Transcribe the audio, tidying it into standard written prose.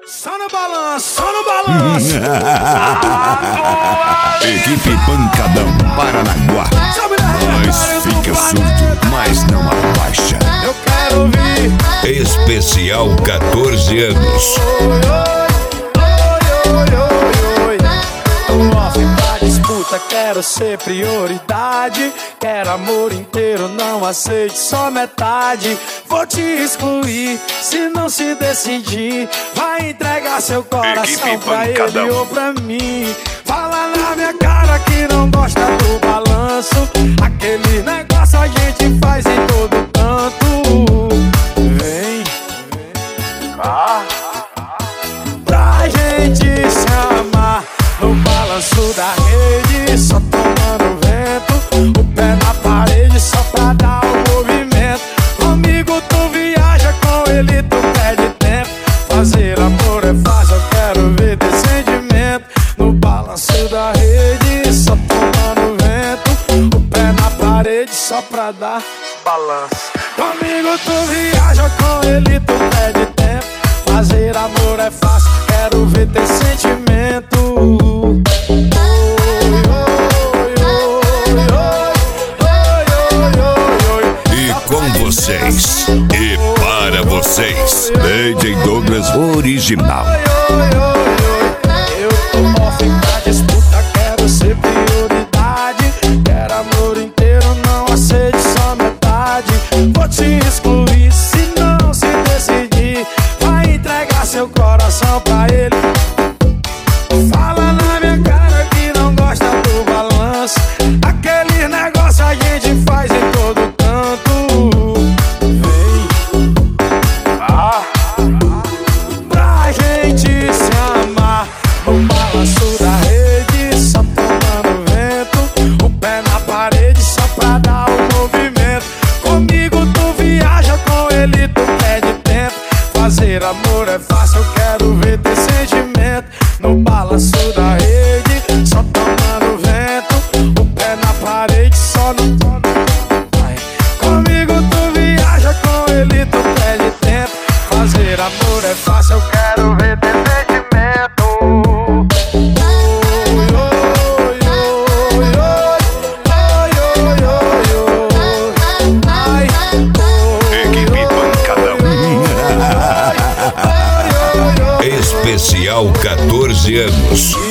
Só no balanço, só no balanço. Equipe Pancadão, Paranaguá. Nós fica surdo, mas não abaixa. Eu quero ouvir. Especial 14 anos. Tô off pra disputa, quero ser prioridade. Quero amor inteiro, não aceite só metade. Vou te excluir, se não se decidir. Vai entregar seu coração pra ele ou pra mim. Fala na minha cara que não gosta do balanço. Aquele negócio a gente faz em todo canto. Vem, pra gente se amar no balanço da rede, só tomando vento, o pé na parede só pra dar o movimento. Comigo tu viaja, com ele tu perde tempo. Fazer amor é fácil, eu quero ver teu sentimento. No balanço da rede, só tomando vento, o pé na parede só pra dar balanço. Comigo tu viaja, com ele tu perde tempo. Fazer amor é fácil, quero ver teu sentimento. E com vocês, e para vocês, DJ Douglas Original. Eu tô off pra disputa, quero ser prioridade. Quero amor inteiro, não aceite só metade. Vou te excluir, se não se decidir. Vai entregar seu coração pra ele. Fala na minha cara que não gosta do balanço. Aquele negócio a gente faz em todo canto. Vem, pra gente se amar no balanço da rede, só tomando vento, o pé na parede só pra dar o movimento. Comigo tu viaja, com ele tu perde tempo. Fazer amor é fácil, eu quero ver teu sentimento. No balanço da rede, só tomando vento, o pé na parede só no Vai. Comigo tu viaja, com ele tu perde tempo. Fazer amor é fácil, eu quero ver teu sentimento. Equipe Pancadão. Especial 14 anos.